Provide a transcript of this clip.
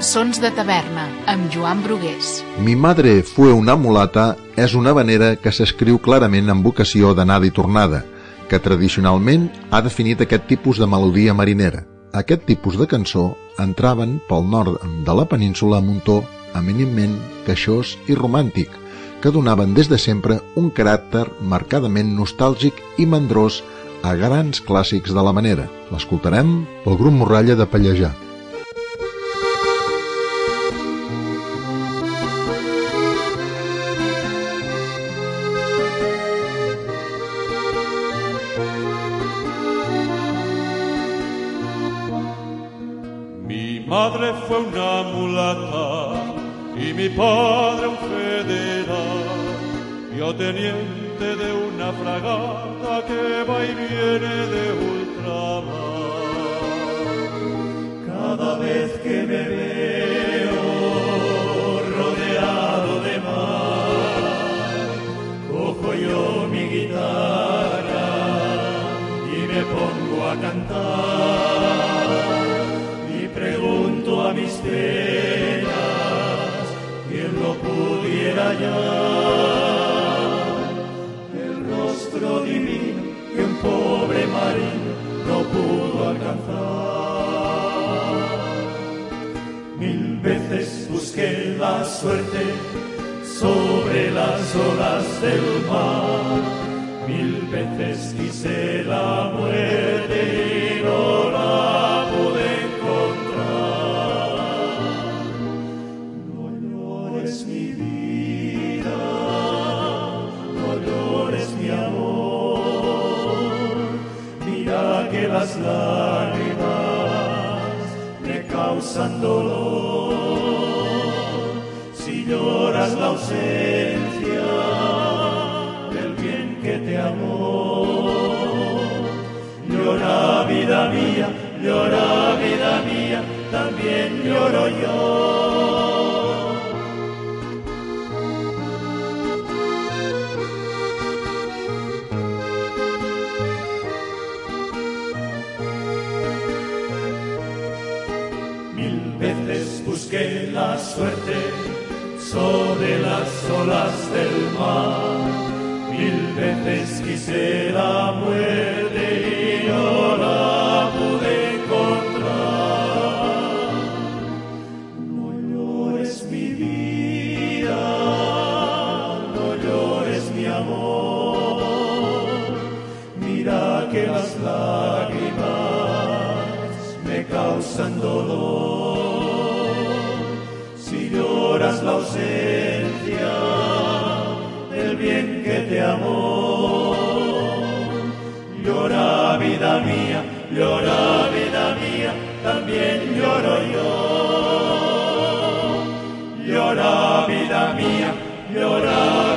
Sons de taverna, amb Joan Brugués. Mi madre fue una mulata és una havanera que s'escriu clarament amb vocació d'anada i tornada, que tradicionalment ha definit aquest tipus de melodia marinera. Aquest tipus de cançó entraven pel nord de la península amb un to eminentment queixós i romàntic, que donaven des de sempre un caràcter marcadament nostàlgic i mandrós a grans clàssics de la manera. L'escoltarem pel grup Morralla de Pallejà. Mi madre fue una mulata y mi padre un federal, yo teniente de una fragata que va y viene de ultramar. Cada vez que me veo rodeado de mar, cojo yo mi guitarra y me pongo a cantar. Pregunto a mis penas, ¿quién lo pudiera hallar? El rostro divino que un pobre marino no pudo alcanzar. 1000 veces busqué la suerte sobre las olas del mar, 1000 veces quise la muerte y no la pude encontrar. Las lágrimas me causan dolor. Si lloras la ausencia del bien que te amó, llora vida mía, también lloro yo. 1000 veces busqué la suerte sobre las olas del mar, 1000 veces quise la muerte y no la pude encontrar. No llores mi vida, no llores mi amor, mira que las lágrimas me causan dolor. Si lloras la ausencia del bien que te amó, llora vida mía, también lloro yo. Llora vida mía, llora